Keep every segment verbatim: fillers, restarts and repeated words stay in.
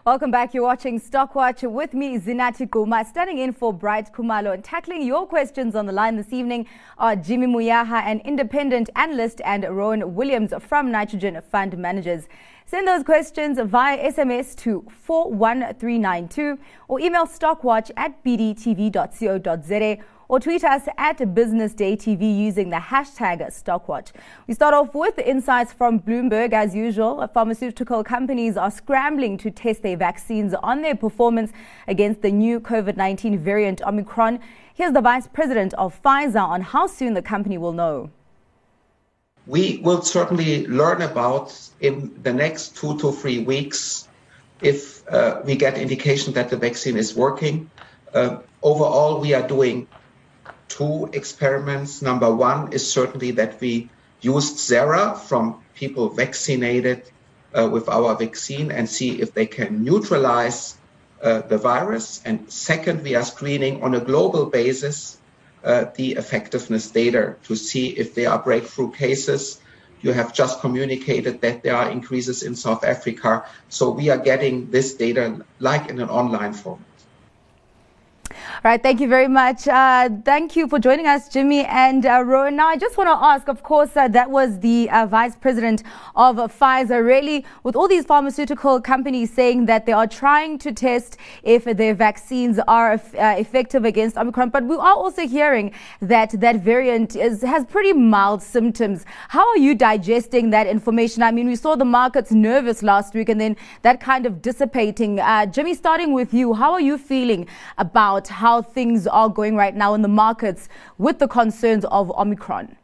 Welcome back. You're watching Stockwatch with me, Zinati Kuma, standing in for Bright Khumalo. And tackling your questions on the line this evening are Jimmy Moyaha, an independent analyst, and Rowan Williams from Nitrogen Fund Managers. Send those questions via S M S to four one three nine two or email stockwatch at b d t v dot co dot z a or tweet us at Business Day T V using the hashtag Stockwatch. We start off with insights from Bloomberg. As usual, pharmaceutical companies are scrambling to test their vaccines on their performance against the new COVID nineteen variant Omicron. Here's the Vice President of Pfizer on how soon the company will know. We will certainly learn about in the next two to three weeks if uh, we get indication that the vaccine is working. Uh, overall, we are doing two experiments. Number one is certainly that we used sera from people vaccinated uh, with our vaccine and see if they can neutralize uh, the virus. And second, we are screening on a global basis uh, the effectiveness data to see if there are breakthrough cases. You have just communicated that there are increases in South Africa. So we are getting this data like in an online format. All right, thank you very much. Uh, thank you for joining us, Jimmy and uh, Rowan. Now, I just want to ask, of course, uh, that was the uh, Vice President of uh, Pfizer. Really, with all these pharmaceutical companies saying that they are trying to test if their vaccines are uh, effective against Omicron, but we are also hearing that that variant is, has pretty mild symptoms. How are you digesting that information? I mean, we saw the markets nervous last week and then that kind of dissipating. Uh, Jimmy, starting with you, how are you feeling about how things are going right now in the markets with the concerns of Omicron?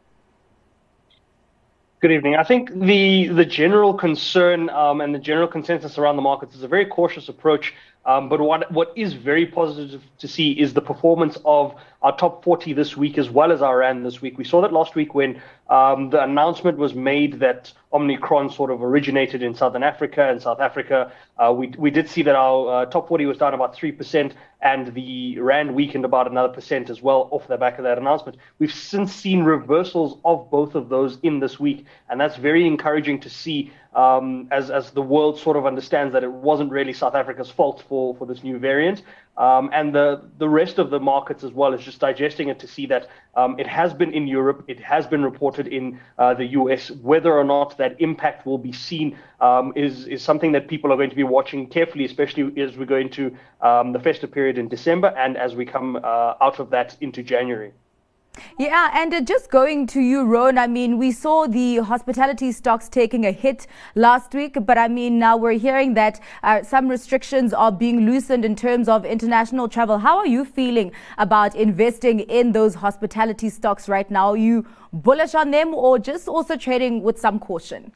Good evening. I think the the general concern um, and the general consensus around the markets is a very cautious approach. Um, but what what is very positive to see is the performance of our top forty this week as well as our RAND this week. We saw that last week when um, the announcement was made that Omicron sort of originated in Southern Africa and South Africa. Uh, we we did see that our uh, top forty was down about three percent and the RAND weakened about another percent as well off the back of that announcement. We've since seen reversals of both of those in this week, and that's very encouraging to see um, as, as the world sort of understands that it wasn't really South Africa's fault for, for this new variant. Um, and the, the rest of the markets as well is just digesting it to see that um, it has been in Europe, it has been reported in uh, the U S. Whether or not that impact will be seen um, is, is something that people are going to be watching carefully, especially as we go into um, the festive period in December and as we come uh, out of that into January. Yeah, and uh, just going to you, Rowan, I mean, we saw the hospitality stocks taking a hit last week, but I mean, now we're hearing that uh, some restrictions are being loosened in terms of international travel. How are you feeling about investing in those hospitality stocks right now? Are you bullish on them or just also trading with some caution?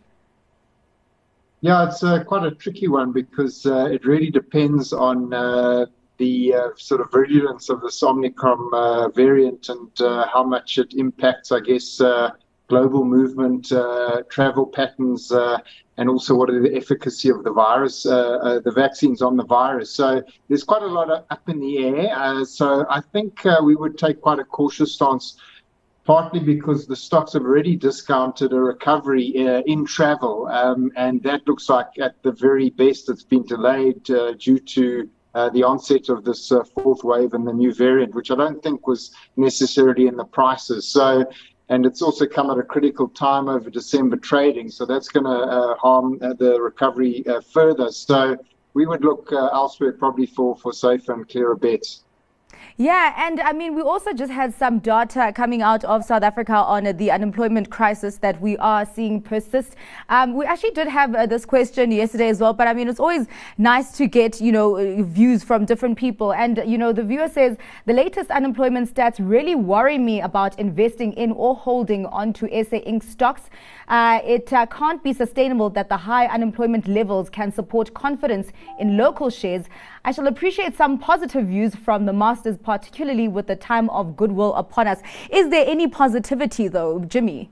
Yeah, it's uh, quite a tricky one because uh, it really depends on uh, the uh, sort of virulence of this Omicron uh, variant and uh, how much it impacts, I guess, uh, global movement, uh, travel patterns, uh, and also what are the efficacy of the virus, uh, uh, the vaccines on the virus. So there's quite a lot of up in the air. Uh, so I think uh, we would take quite a cautious stance, partly because the stocks have already discounted a recovery uh, in travel, um, and that looks like at the very best it's been delayed uh, due to Uh, the onset of this uh, fourth wave and the new variant, which I don't think was necessarily in the prices. So, and it's also come at a critical time over December trading, so that's going to uh, harm uh, the recovery uh, further. So we would look uh, elsewhere probably for, for safer and clearer bets. Yeah, and I mean, we also just had some data coming out of South Africa on uh, the unemployment crisis that we are seeing persist. Um, we actually did have uh, this question yesterday as well, but I mean, it's always nice to get, you know, views from different people. And, you know, the viewer says, the latest unemployment stats really worry me about investing in or holding onto S A Incorporated stocks. Uh, it uh, can't be sustainable that the high unemployment levels can support confidence in local shares. I shall appreciate some positive views from the masters, particularly with the time of goodwill upon us. Is there any positivity, though, Jimmy?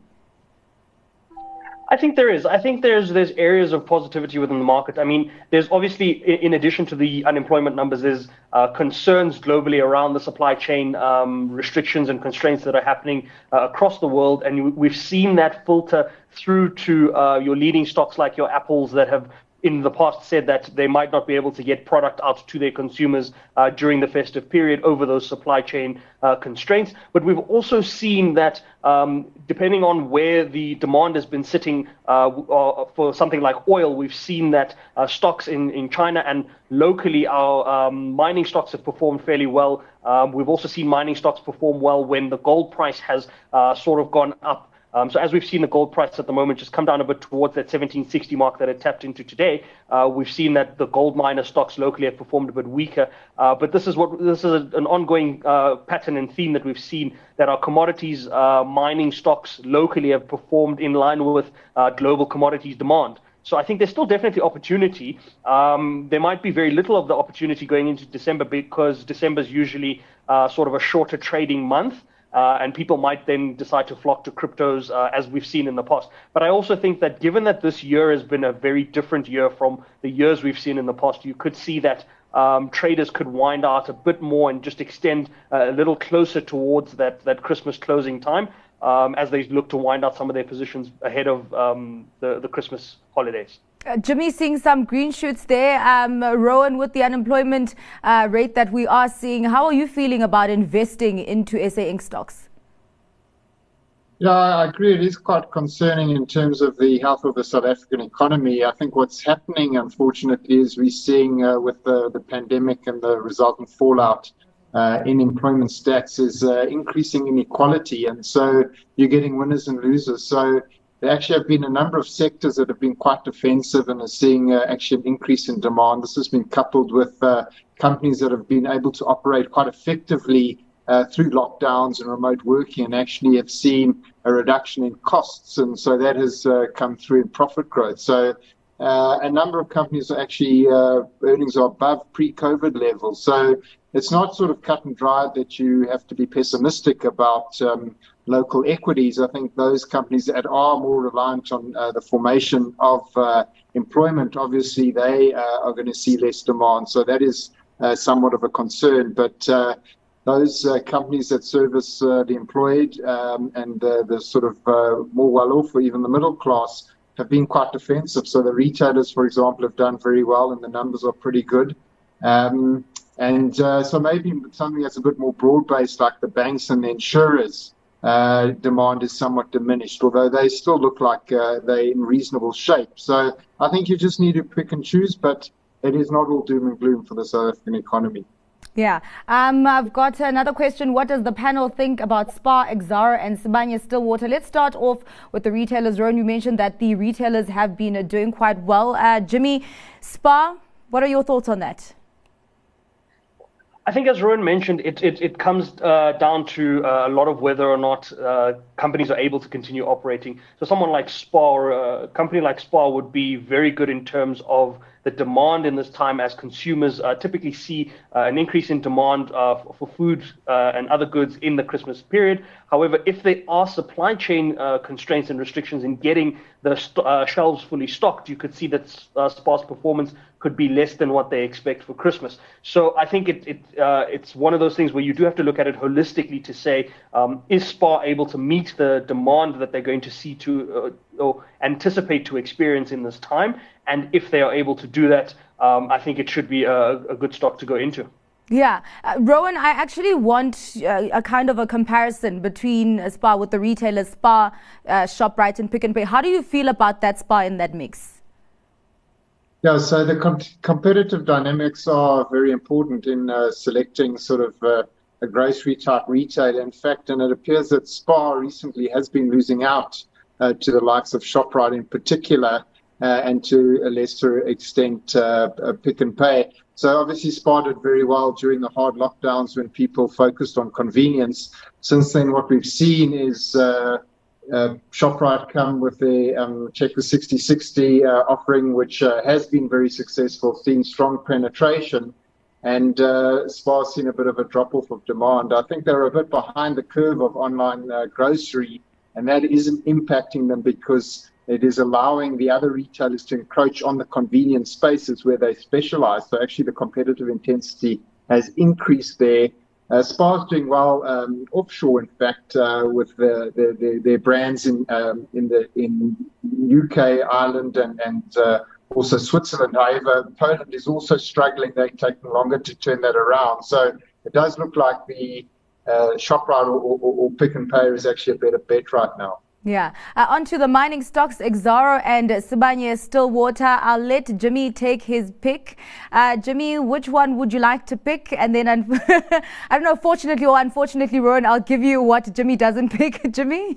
I think there is. I think there's there's areas of positivity within the market. I mean, there's obviously, in addition to the unemployment numbers, there's uh, concerns globally around the supply chain um, restrictions and constraints that are happening uh, across the world. And we've seen that filter through to uh, your leading stocks like your Apples that have in the past said that they might not be able to get product out to their consumers uh, during the festive period over those supply chain uh, constraints. But we've also seen that um, depending on where the demand has been sitting uh, for something like oil, we've seen that uh, stocks in, in China and locally our um, mining stocks have performed fairly well. Um, we've also seen mining stocks perform well when the gold price has uh, sort of gone up. Um, so as we've seen the gold price at the moment just come down a bit towards that seventeen sixty mark that it tapped into today, uh, we've seen that the gold miner stocks locally have performed a bit weaker. Uh, but this is what this is a, an ongoing uh, pattern and theme that we've seen, that our commodities uh, mining stocks locally have performed in line with uh, global commodities demand. So I think there's still definitely opportunity. Um, there might be very little of the opportunity going into December because December is usually uh, sort of a shorter trading month. Uh, and people might then decide to flock to cryptos uh, as we've seen in the past. But I also think that given that this year has been a very different year from the years we've seen in the past, you could see that um, traders could wind out a bit more and just extend uh, a little closer towards that, that Christmas closing time um, as they look to wind out some of their positions ahead of um, the, the Christmas holidays. Uh, Jimmy, seeing some green shoots there. Um, Rowan, with the unemployment uh, rate that we are seeing, how are you feeling about investing into S A Inc stocks? Yeah, I agree. It is quite concerning in terms of the health of the South African economy. I think what's happening, unfortunately, is we're seeing uh, with the, the pandemic and the resultant fallout uh, in employment stats is uh, increasing inequality. And so you're getting winners and losers. So there actually have been a number of sectors that have been quite defensive and are seeing uh, actually an increase in demand. This has been coupled with uh, companies that have been able to operate quite effectively uh, through lockdowns and remote working, and actually have seen a reduction in costs. And so that has uh, come through in profit growth. So uh, a number of companies are actually, uh, earnings are above pre-COVID levels. So it's not sort of cut and dry that you have to be pessimistic about um, local equities. I think those companies that are more reliant on uh, the formation of uh, employment, obviously they uh, are going to see less demand. So that is uh, somewhat of a concern. But uh, those uh, companies that service uh, the employed um, and uh, the sort of uh, more well-off or even the middle class have been quite defensive. So the retailers, for example, have done very well and the numbers are pretty good. Um, and uh, so maybe something that's a bit more broad-based like the banks and the insurers, Uh, demand is somewhat diminished, although they still look like uh, they're in reasonable shape. So I think you just need to pick and choose, but it is not all doom and gloom for the South African economy. Yeah. Um, I've got another question. What does the panel think about SPAR, Exxaro and Sibanye Stillwater? Let's start off with the retailers. Rowan, you mentioned that the retailers have been uh, doing quite well. Uh, Jimmy, SPAR, what are your thoughts on that? I think, as Rowan mentioned, it it, it comes uh, down to uh, a lot of whether or not uh, companies are able to continue operating. So someone like SPAR, uh, a company like SPAR would be very good in terms of the demand in this time, as consumers uh, typically see uh, an increase in demand uh, for, for food uh, and other goods in the Christmas period. However, if there are supply chain uh, constraints and restrictions in getting the st- uh, shelves fully stocked, you could see that uh, SPAR's performance could be less than what they expect for Christmas. So I think it, it uh, it's one of those things where you do have to look at it holistically to say, um, is SPAR able to meet the demand that they're going to see to uh, or anticipate to experience in this time? And if they are able to do that, um, I think it should be a, a good stock to go into. Yeah. Uh, Rowan, I actually want uh, a kind of a comparison between uh, SPAR with the retailers, SPAR, uh, ShopRite and Pick n Pay. How do you feel about that SPAR in that mix? Yeah, so the com- competitive dynamics are very important in uh, selecting sort of uh, a grocery type retail. In fact, and it appears that SPAR recently has been losing out uh, to the likes of ShopRite in particular, uh, and to a lesser extent uh, Pick n Pay. So obviously SPAR did very well during the hard lockdowns when people focused on convenience. Since then, what we've seen is uh, uh, ShopRite come with the um, Check the sixty sixty uh, offering, which uh, has been very successful, seeing strong penetration. And uh, SPAR's seen a bit of a drop-off of demand. I think they're a bit behind the curve of online uh, grocery, and that isn't impacting them because it is allowing the other retailers to encroach on the convenience spaces where they specialize. So actually the competitive intensity has increased there. Uh, SPAR's doing well um, offshore, in fact, uh, with the, the, the, their brands in um, in the in U K, Ireland, and, and uh, also Switzerland. However, Poland is also struggling. They're taking longer to turn that around. So it does look like the uh, ShopRite or, or, or Pick n Pay is actually a better bet right now. Yeah. Uh, on to the mining stocks, Exxaro and Sibanye Stillwater. I'll let Jimmy take his pick. Uh, Jimmy, which one would you like to pick? And then, I don't know, fortunately or unfortunately, Rowan, I'll give you what Jimmy doesn't pick. Jimmy?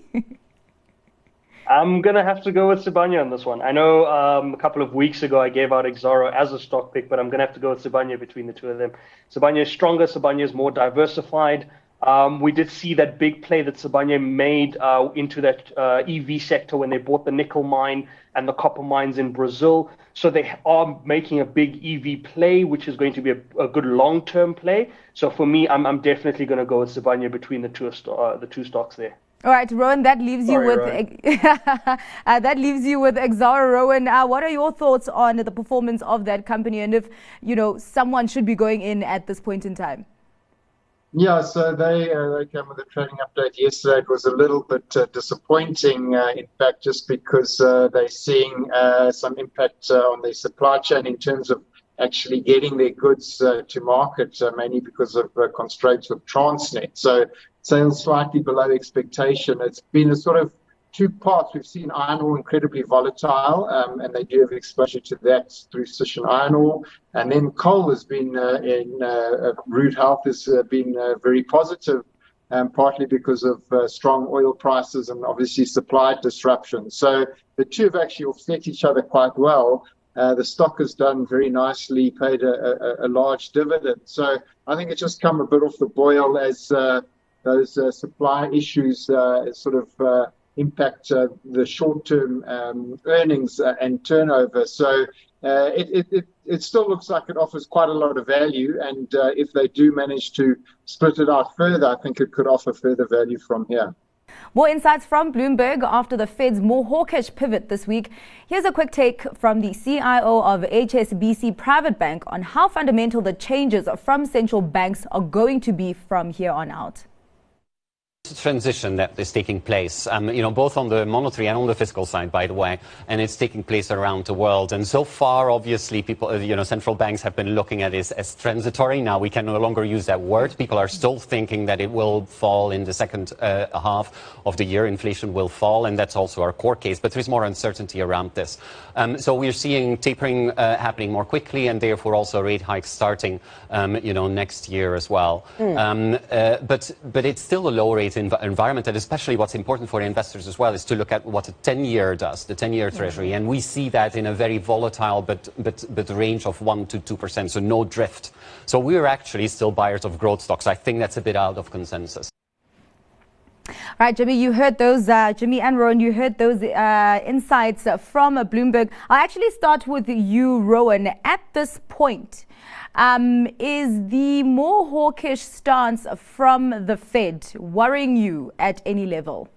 I'm going to have to go with Sibanye on this one. I know um, a couple of weeks ago I gave out Exxaro as a stock pick, but I'm going to have to go with Sibanye between the two of them. Sibanye is stronger. Sibanye is more diversified. Um, we did see that big play that Sibanye made uh, into that uh, E V sector when they bought the nickel mine and the copper mines in Brazil. So they are making a big E V play, which is going to be a, a good long-term play. So for me, I'm, I'm definitely going to go with Sibanye between the two uh, the two stocks there. All right, Rowan, that leaves Sorry, you with uh, that leaves you with Exxaro. Rowan, uh, what are your thoughts on the performance of that company, and if you know someone should be going in at this point in time? Yeah, so they uh, they came with a trading update yesterday. It was a little bit uh, disappointing, uh, in fact, just because uh, they're seeing uh, some impact uh, on their supply chain in terms of actually getting their goods uh, to market, uh, mainly because of uh, constraints with Transnet. So sales slightly below expectation. It's been a sort of two parts. We've seen iron ore incredibly volatile, um, and they do have exposure to that through Sishen Iron Ore. And then coal has been uh, in uh, Root Health has uh, been uh, very positive, um, partly because of uh, strong oil prices and obviously supply disruption. So the two have actually offset each other quite well. Uh, the stock has done very nicely, paid a, a, a large dividend. So I think it's just come a bit off the boil as uh, those uh, supply issues uh, sort of uh, impact uh, the short-term um, earnings uh, and turnover. So uh, it, it, it, it still looks like it offers quite a lot of value. And uh, if they do manage to split it out further, I think it could offer further value from here. More insights from Bloomberg after the Fed's more hawkish pivot this week. Here's a quick take from the C I O of H S B C Private Bank on how fundamental the changes from central banks are going to be from here on out. Transition that is taking place, um, you know, both on the monetary and on the fiscal side, by the way, and it's taking place around the world. And so far, obviously, people, you know, central banks have been looking at it as transitory. Now we can no longer use that word. People are still thinking that it will fall in the second uh, half of the year. Inflation will fall, and that's also our core case. But there is more uncertainty around this. Um, so we're seeing tapering uh, happening more quickly, and therefore also rate hikes starting, um, you know, next year as well. Mm. Um, uh, but but it's still a low rate environment, and especially what's important for investors as well is to look at what a ten-year does, the ten-year Treasury, and we see that in a very volatile but but but range of one to two percent, so no drift. So we're actually still buyers of growth stocks. I think that's a bit out of consensus. Right, Jimmy, you heard those, uh, Jimmy and Rowan, you heard those uh, insights from uh, Bloomberg. I'll actually start with you, Rowan. At this point, um, is the more hawkish stance from the Fed worrying you at any level?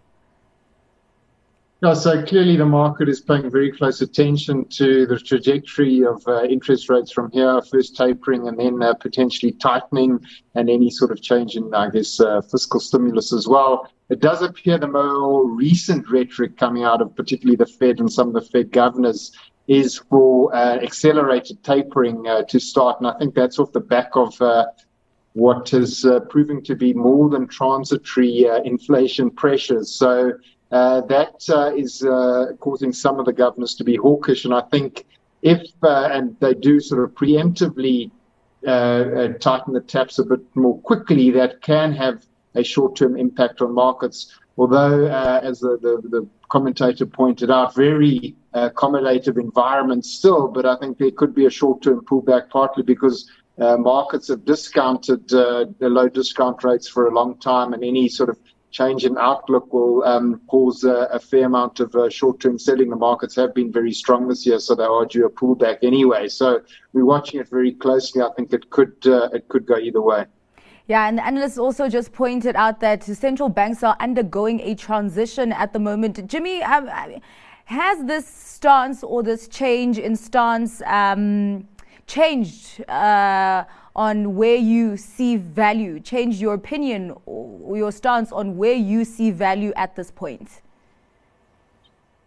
No, so clearly the market is paying very close attention to the trajectory of uh, interest rates from here, first tapering and then uh, potentially tightening, and any sort of change in, I guess, uh, fiscal stimulus as well. It does appear the more recent rhetoric coming out of particularly the Fed and some of the Fed governors is for uh, accelerated tapering uh, to start. And I think that's off the back of uh, what is uh, proving to be more than transitory uh, inflation pressures. So Uh, that uh, is uh, causing some of the governors to be hawkish. And I think if, uh, and they do sort of preemptively uh, uh, tighten the taps a bit more quickly, that can have a short-term impact on markets. Although, uh, as the, the, the commentator pointed out, very uh, accommodative environment still, but I think there could be a short-term pullback, partly because uh, markets have discounted uh, the low discount rates for a long time, and any sort of change in outlook will um, cause uh, a fair amount of uh, short-term selling. The markets have been very strong this year, so they are due a pullback anyway. So we're watching it very closely. I think it could uh, it could go either way. Yeah, and the analysts also just pointed out that central banks are undergoing a transition at the moment. Jimmy, um, has this stance or this change in stance um, changed uh, on where you see value, changed your opinion or your stance on where you see value at this point?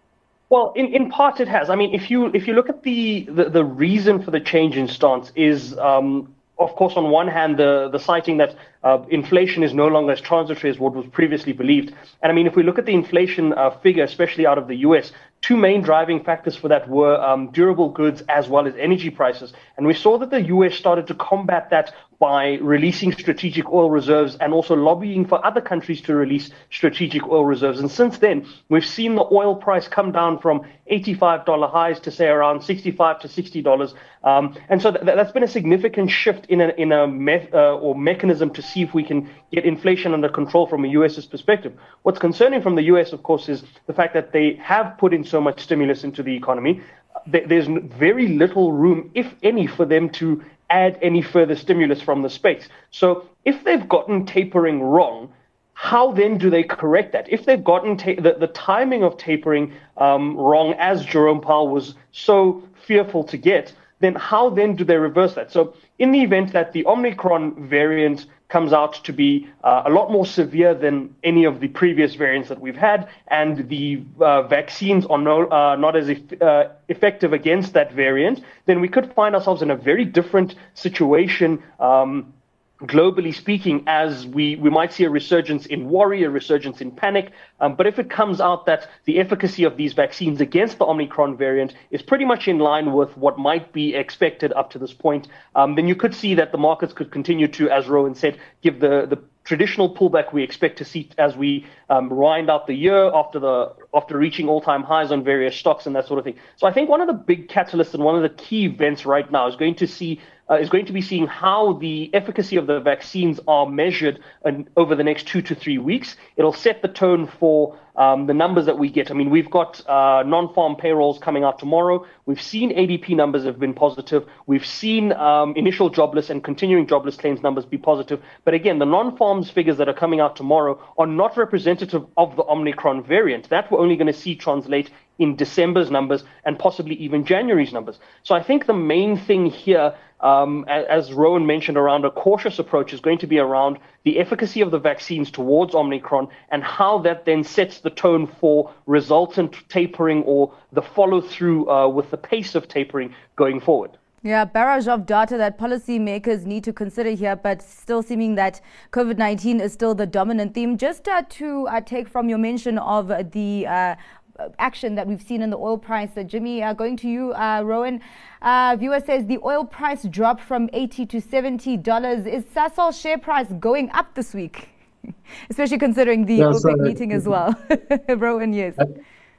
Well, in, in part it has. I mean, if you if you look at the the, the reason for the change in stance is, um, of course, on one hand, the, the citing that uh, inflation is no longer as transitory as what was previously believed. And I mean, if we look at the inflation uh, figure, especially out of the U S, two main driving factors for that were um, durable goods as well as energy prices. And we saw that the U S started to combat that by releasing strategic oil reserves and also lobbying for other countries to release strategic oil reserves. And since then, we've seen the oil price come down from eighty-five dollars highs to, say, around sixty-five to sixty dollars. Um, and so th- that's been a significant shift in a, in a me- uh, or mechanism to see if we can get inflation under control from a US's perspective. What's concerning from the U S, of course, is the fact that they have put in so much stimulus into the economy. Th- there's very little room, if any, for them to add any further stimulus from the space. So if they've gotten tapering wrong, how then do they correct that? If they've gotten ta- the, the timing of tapering um, wrong, as Jerome Powell was so fearful to get, then how then do they reverse that? So in the event that the Omicron variant comes out to be uh, a lot more severe than any of the previous variants that we've had, and the uh, vaccines are no, uh, not as eff- uh, effective against that variant, then we could find ourselves in a very different situation, um, globally speaking, as we, we might see a resurgence in worry, a resurgence in panic. Um, but if it comes out that the efficacy of these vaccines against the Omicron variant is pretty much in line with what might be expected up to this point, um, then you could see that the markets could continue to, as Rowan said, give the, the traditional pullback we expect to see as we um, wind out the year after the after reaching all-time highs on various stocks and that sort of thing. So I think one of the big catalysts and one of the key events right now is going to see uh, is going to be seeing how the efficacy of the vaccines are measured in, over the next two to three weeks. It'll set the tone for um, the numbers that we get. I mean, we've got uh, non-farm payrolls coming out tomorrow. We've seen A D P numbers have been positive. We've seen um, initial jobless and continuing jobless claims numbers be positive. But again, the non-farms figures that are coming out tomorrow are not representative of the Omicron variant. That we're only going to see translate in December's numbers and possibly even January's numbers. So I think the main thing here, um, as Rowan mentioned, around a cautious approach is going to be around the efficacy of the vaccines towards Omicron and how that then sets the tone for resultant tapering or the follow-through uh, with the pace of tapering going forward. Yeah, barrage of data that policymakers need to consider here, but still seeming that COVID nineteen is still the dominant theme. Just uh, to uh, take from your mention of the uh, action that we've seen in the oil price, uh, Jimmy, uh, going to you, uh, Rowan. Uh, viewer says the oil price dropped from eighty to seventy dollars. Is Sasol's share price going up this week? Especially considering the yeah, OPEC so, meeting as well. Rowan, yes. Uh,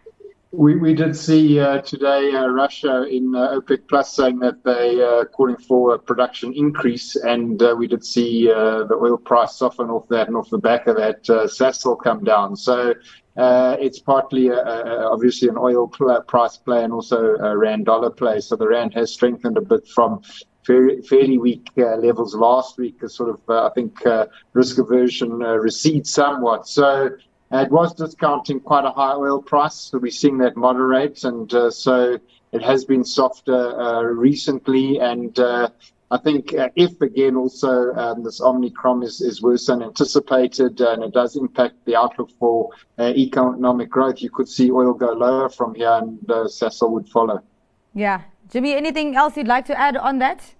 We we did see uh, today uh, Russia in uh, OPEC Plus saying that they are uh, calling for a production increase, and uh, we did see uh, the oil price soften off that, and off the back of that, uh, Sasol come down. So uh, it's partly a, a, obviously an oil pl- price play and also a rand dollar play. So the rand has strengthened a bit from fairly, fairly weak uh, levels last week. As sort of uh, I think uh, risk aversion uh, recedes somewhat. So. It was discounting quite a high oil price, so we're seeing that moderate, and uh, so it has been softer uh, recently. And uh, I think uh, if, again, also um, this Omicron is, is worse than anticipated, uh, and it does impact the outlook for uh, economic growth, you could see oil go lower from here, and uh, Sasol would follow. Yeah. Jimmy, anything else you'd like to add on that?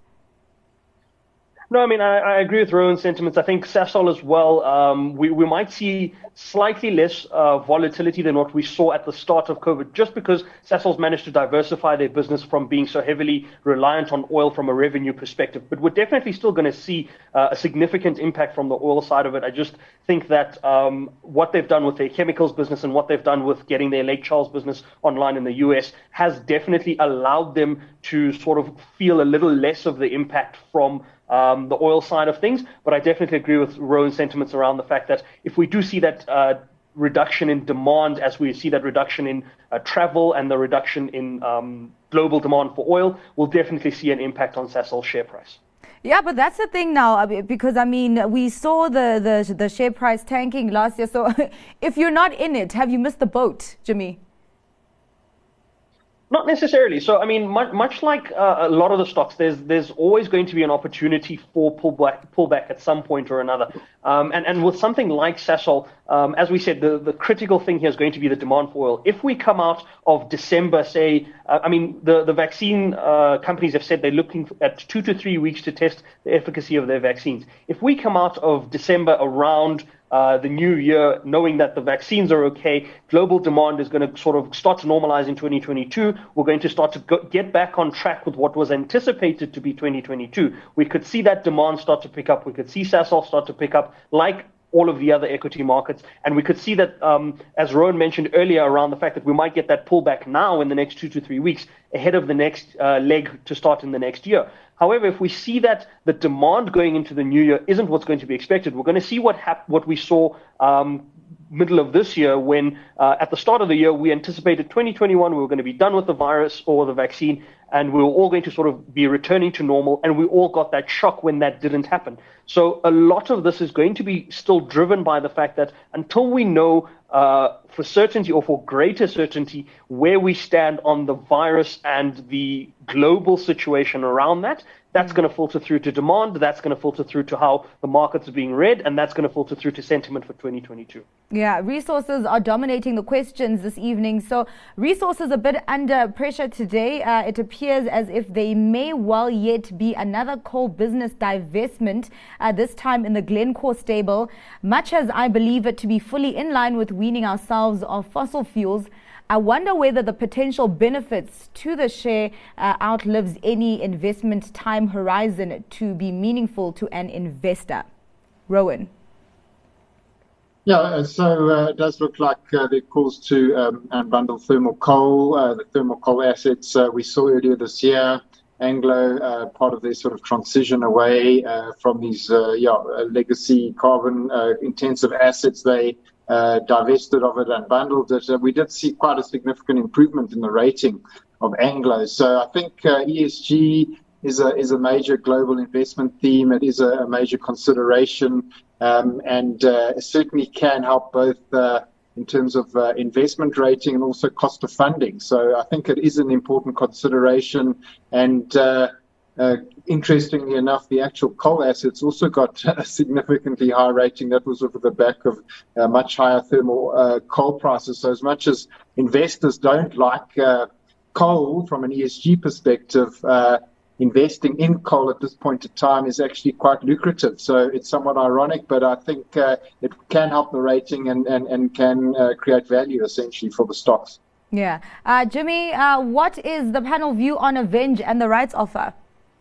No, I mean, I, I agree with Rowan's sentiments. I think Sasol as well, um, we, we might see slightly less uh, volatility than what we saw at the start of COVID, just because Sasol's managed to diversify their business from being so heavily reliant on oil from a revenue perspective. But we're definitely still going to see uh, a significant impact from the oil side of it. I just think that um, what they've done with their chemicals business and what they've done with getting their Lake Charles business online in the U S has definitely allowed them to sort of feel a little less of the impact from Um, the oil side of things. But I definitely agree with Rowan's sentiments around the fact that if we do see that uh, reduction in demand, as we see that reduction in uh, travel and the reduction in um, global demand for oil, we'll definitely see an impact on Sasol's share price. Yeah, but that's the thing now, because, I mean, we saw the, the, the share price tanking last year. So if you're not in it, have you missed the boat, Jimmy? Not necessarily. So, I mean, much, much like uh, a lot of the stocks, there's there's always going to be an opportunity for pullback pullback at some point or another. Um, and, and with something like Sasol, um, as we said, the, the critical thing here is going to be the demand for oil. If we come out of December, say, uh, I mean, the, the vaccine uh, companies have said they're looking at two to three weeks to test the efficacy of their vaccines. If we come out of December around Uh, the new year, knowing that the vaccines are okay, global demand is going to sort of start to normalize in twenty twenty-two. We're going to start to go, get back on track with what was anticipated to be twenty twenty-two. We could see that demand start to pick up. We could see Sasol start to pick up, like all of the other equity markets. And we could see that, um, as Rowan mentioned earlier, around the fact that we might get that pullback now in the next two to three weeks ahead of the next uh, leg to start in the next year. However, if we see that the demand going into the new year isn't what's going to be expected, we're going to see what hap- what we saw um, middle of this year when uh, at the start of the year we anticipated twenty twenty-one we were going to be done with the virus or the vaccine, and we were all going to sort of be returning to normal, and we all got that shock when that didn't happen. So a lot of this is going to be still driven by the fact that until we know uh, for certainty or for greater certainty where we stand on the virus and the global situation around that, that's going to filter through to demand, that's going to filter through to how the markets are being read, and that's going to filter through to sentiment for twenty twenty-two. Yeah, resources are dominating the questions this evening. So resources a bit under pressure today. Uh, it appears as if they may well yet be another coal business divestment, uh, this time in the Glencore stable. Much as I believe it to be fully in line with weaning ourselves of fossil fuels, I wonder whether the potential benefits to the share uh, outlives any investment time horizon to be meaningful to an investor. Rowan. Yeah, so uh, it does look like uh, there are calls to um, unbundle thermal coal, uh, the thermal coal assets uh, we saw earlier this year. Anglo, uh, part of their sort of transition away uh, from these uh, yeah, legacy carbon uh, intensive assets, they uh, divested of it and bundled it. Uh, we did see quite a significant improvement in the rating of Anglo. So I think uh, E S G is a is a major global investment theme. It is a, a major consideration, um, and uh, certainly can help both uh, in terms of uh, investment rating and also cost of funding. So I think it is an important consideration. And uh, uh, interestingly enough, the actual coal assets also got a significantly higher rating. That was over the back of uh, much higher thermal uh, coal prices. So as much as investors don't like uh, coal from an E S G perspective, uh, investing in coal at this point in time is actually quite lucrative. So it's somewhat ironic, but I think uh, it can help the rating and, and, and can uh, create value essentially for the stocks. Yeah. Uh, Jimmy, uh, what is the panel view on Aveng and the rights offer?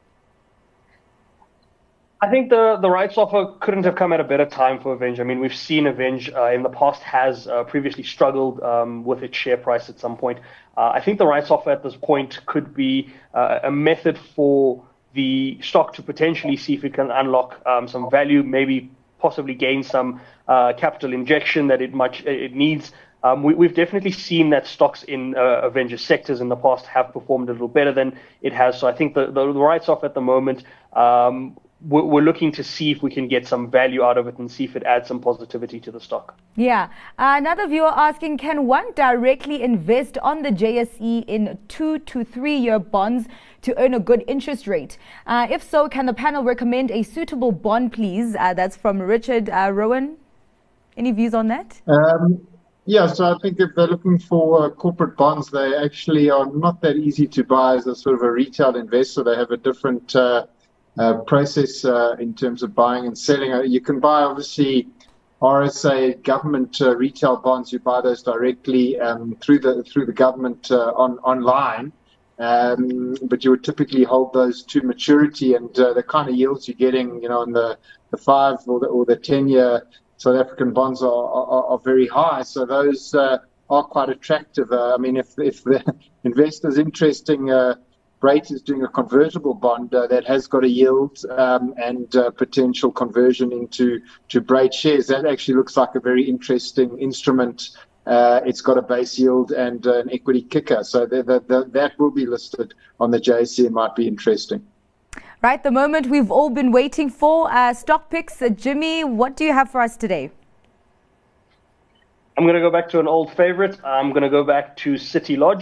I think the, the rights offer couldn't have come at a better time for Aveng. I mean, we've seen Aveng uh, in the past has uh, previously struggled um, with its share price at some point. Uh, I think the rights offer at this point could be uh, a method for the stock to potentially see if it can unlock um, some value, maybe possibly gain some uh, capital injection that it much it needs. Um, we, we've definitely seen that stocks in uh, Avenger's sectors in the past have performed a little better than it has. So I think the, the, the rights offer at the moment, um, we're, we're looking to see if we can get some value out of it and see if it adds some positivity to the stock. Yeah. Uh, another viewer asking, can one directly invest on the J S E in two to three year bonds to earn a good interest rate? Uh, if so, can the panel recommend a suitable bond, please? Uh, that's from Richard. uh, Rowan. Any views on that? Um, Yeah, so I think if they're looking for uh, corporate bonds, they actually are not that easy to buy as a sort of a retail investor. They have a different uh, uh, process uh, in terms of buying and selling. Uh, you can buy, obviously, R S A government uh, retail bonds. You buy those directly um, through the through the government uh, on online, um, but you would typically hold those to maturity, and uh, the kind of yields you're getting, you know, in the the five or the or the ten year South African bonds are, are, are very high, so those uh, are quite attractive. Uh, I mean, if if the investor's interesting, uh, Brait is doing a convertible bond uh, that has got a yield um, and uh, potential conversion into to Brait shares. That actually looks like a very interesting instrument. Uh, it's got a base yield and uh, an equity kicker, so the, the, the, that will be listed on the J S E and might be interesting. Right, the moment we've all been waiting for. Uh, stock picks. Uh, Jimmy, what do you have for us today? I'm going to go back to an old favorite. I'm going to go back to City Lodge.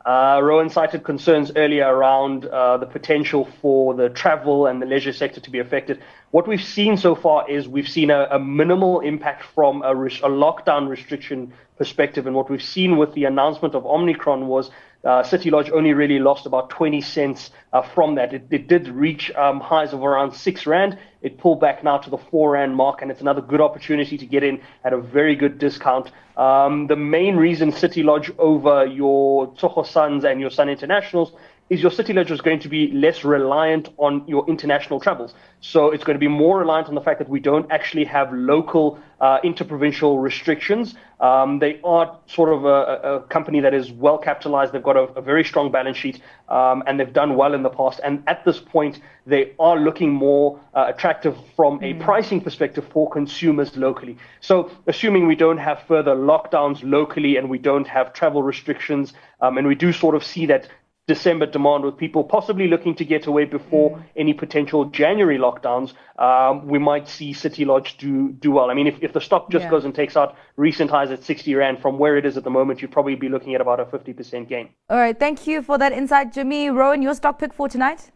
Uh, Rowan cited concerns earlier around uh, the potential for the travel and the leisure sector to be affected. What we've seen so far is we've seen a, a minimal impact from a, res- a lockdown restriction perspective. And what we've seen with the announcement of Omicron was uh, City Lodge only really lost about twenty cents uh, from that. It, it did reach um, highs of around six rand. It pulled back now to the four rand mark, and it's another good opportunity to get in at a very good discount. Um, the main reason City Lodge over your Tsogo Suns and your Sun Internationals is your City Lodge is going to be less reliant on your international travels. So it's going to be more reliant on the fact that we don't actually have local uh, interprovincial restrictions. Um, they are sort of a, a company that is well capitalized. They've got a, a very strong balance sheet, um, and they've done well in the past. And at this point, they are looking more uh, attractive from a pricing perspective for consumers locally. So assuming we don't have further lockdowns locally and we don't have travel restrictions, um, and we do sort of see that December demand with people possibly looking to get away before mm. any potential January lockdowns, um, we might see City Lodge do do well. I mean, if, if the stock just yeah. goes and takes out recent highs at sixty rand from where it is at the moment, you'd probably be looking at about a fifty percent gain. All right, thank you for that insight, Jimmy. Rowan, your stock pick for tonight?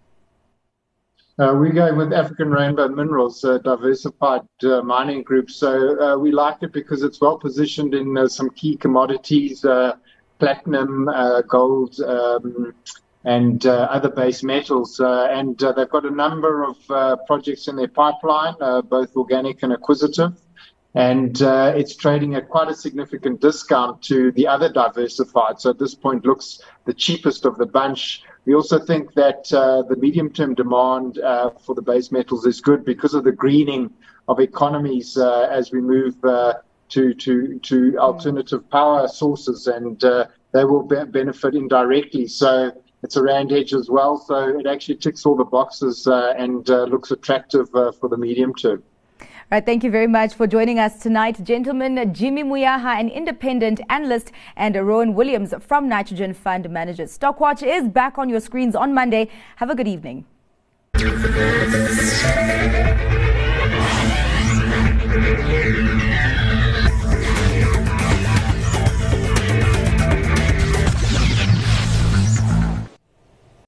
Uh, we go with African Rainbow Minerals, a diversified uh, mining group. So uh, we like it because it's well positioned in uh, some key commodities, uh, platinum, uh, gold, um, and uh, other base metals. Uh, and uh, they've got a number of uh, projects in their pipeline, uh, both organic and acquisitive. And uh, it's trading at quite a significant discount to the other diversified. So at this point looks the cheapest of the bunch. We also think that uh, the medium-term demand uh, for the base metals is good because of the greening of economies uh, as we move uh, to to to alternative power sources, and uh, they will be- benefit indirectly. So it's a rand hedge as well. So it actually ticks all the boxes uh, and uh, looks attractive uh, for the medium term. All right, thank you very much for joining us tonight, gentlemen. Jimmy Moyaha, an independent analyst, and Rowan Williams from Nitrogen Fund Managers. Stockwatch is back on your screens on Monday. Have a good evening. Thank you.